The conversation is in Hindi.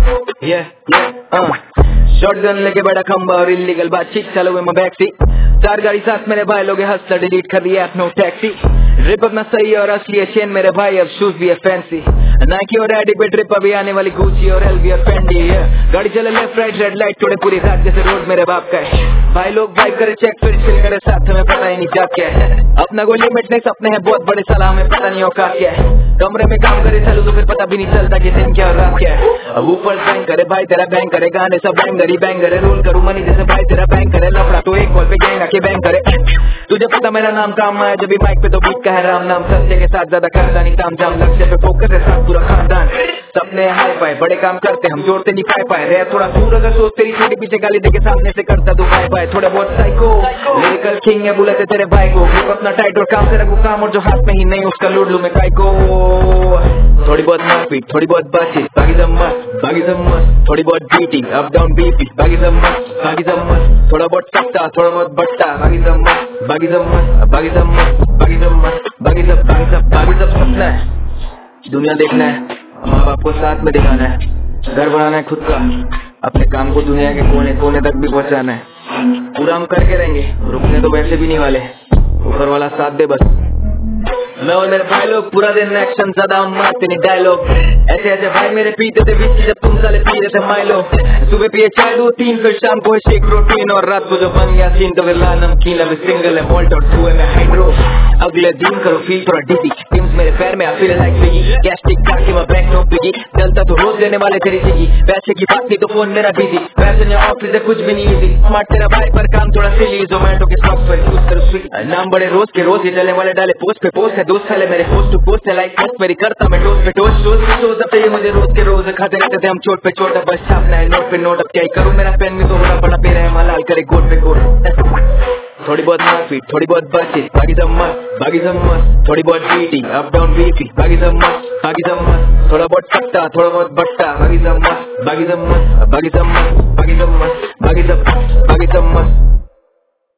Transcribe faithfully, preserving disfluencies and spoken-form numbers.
Yeah, yeah, uh. शॉटगन लेके बड़ा खंबा और इलीगल बातचीत चलो हुए मैं बैक सीट चार गाड़ी साथ मेरे भाई लोग हंसता डिलीट कर दिया नो टैक्सी रिप अपना सही और असली है चेन मेरे भाई अब शूज भी है फैंसी नाइकी और एडी पे ट्रिप अभी आने वाली गुची और एलवी और फेंडी है गाड़ी चले लेफ्ट राइट रेड लाइट थोड़े पूरी रात जैसे रोड मेरे बाप का है भाई लोग बाइक करे चेक फिर चिल करे साथ में पता ही नहीं क्या क्या है अपना कोई लिमिट नहीं सपने हैं बहुत बड़े साला हमें पता नहीं औकात क्या है कमरे में काम करे चलो तो फिर पता भी नहीं चलता कि दिन क्या और रात क्या है अब ऊपर बैंक करे भाई तेरा बैंक करे गाने सब बैंगरी बैंक करे रोल करूँ मनी जैसे भाई तेरा बैंक करे लफड़ा तो एक कॉल पे गैंग आके बैंक करे तुझे पता मेरा नाम काम आया जब भी माइक पे तो बीट का है राम नाम सत्य के साथ ज्यादा करता नहीं ताम जाम लक्ष्य पे फोकस है साथ पूरा खानदान सपने हाई पाए बड़े काम करते हम जोड़ते नहीं पाए पाए रहे थोड़ा दूर अगर सोच तेरी छोटी पीछे गाली देके सामने से करता तो पाए पाए थोड़े बहुत साइको लिरिकल किंग है बुलाते तेरे भाई को अपना टाइट और काम से रखू काम और जो हाथ में ही नहीं उसका लूट लू मैं काय को थोड़ी बहुत मारपीट थोड़ी बहुत बातचीत बाकी सब मस्त बाकी सब मस्त थोड़ी बहुत बीटिंग अप डाउन बीपी बाकी सब मस्त बाकी सब मस्त थोड़ा बहुत सट्टा थोड़ा बहुत बट्टा बाकी सब मस्त बाकी सब मस्त बाकी सब मस्त बाकी सब मस्त बाकी सब बाकी सब बाकी सब सपना है दुनिया देखना है माँ बाप को साथ में दिखाना है घर बनाना है खुद का अपने काम को दुनिया के कोने कोने तक भी पहुँचाना है पूरा हम करके रहेंगे रुकने तो वैसे भी नहीं वाले ऊपर वाला साथ दे बस मैं और मेरे भाई लोग पूरा दिन एक्शन ज्यादा हम मारते नहीं डायलॉग ऐसे ऐसे भाई मेरे पीते थे बीच जब तुम साले पी रहे थे माइलो सुबह पिए चाय दो तीन फिर शाम को शेक प्रोटीन और रात को जो बन गया सीन तो फिर ला नमकीन अभी सिंगल है मोल्ट और सुए में हाइड्रो अगले दिन करो फील थोड़ा डिजी टिम्स मेरे पैर में I feel like Biggie gastric काके मैं बैक नो बिगी चलता तो रोज देने वाले तेरी जिगी पैसे की बात नहीं तो फोन मेरा बिजी पैसे ने ऑफिस से कुछ भी नहीं इजी स्मार्ट तेरा भाई पर काम थोड़ा सिली जोमेटो के सॉफ्टवेयर यूज करो स्विगी नाम बड़े रोज के रोज ये चलने वाले डाले पोस्ट पे पोस्ट है दोस्त साले मेरे पोस्ट टू पोस्ट है लाइक पोस्ट मेरी करता मैं टोस्ट पे टोस्ट रोज पे रोज अब मुझे रोज के रोज खाते रहते थे हम चोट पे चोट अब बस छापना है नोट पे नोट अब क्या ही करूँ मेरा पेन भी तो होना पड़ा पे रहे मलाल करे गोट पे गोट थोड़ी बहुत मारपीट थोड़ी बहुत बातचीत बाकी सब मस्त बाकी सब मस्त थोड़ी बहुत बीटिंग अप डाउन बीपी बाकी सब मस्त बाकी सब मस्त थोड़ा बहुत सट्टा थोड़ा बहुत बट्टा बाकी सब मस्त बाकी सब मस्त बाकी सब मस्त बाकी सब मस्त बाकी सब बाकी सब मस्त